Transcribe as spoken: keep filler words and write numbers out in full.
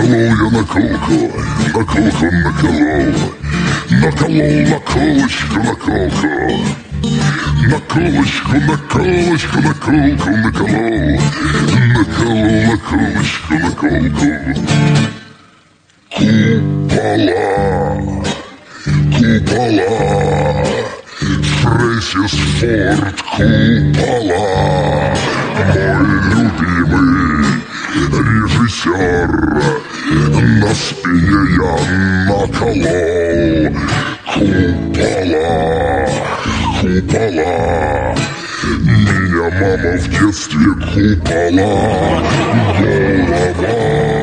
я наколку, наколку наколол, наколол наколочку, наколку, наколочку, наколочку, наколку наколол, наколол наколочку, наколку. Купола, купола, Фрэнсис Форд Коппола, мой любимый режиссер, на спине я наколол купола, купола. Меня мама в детстве купола, голова.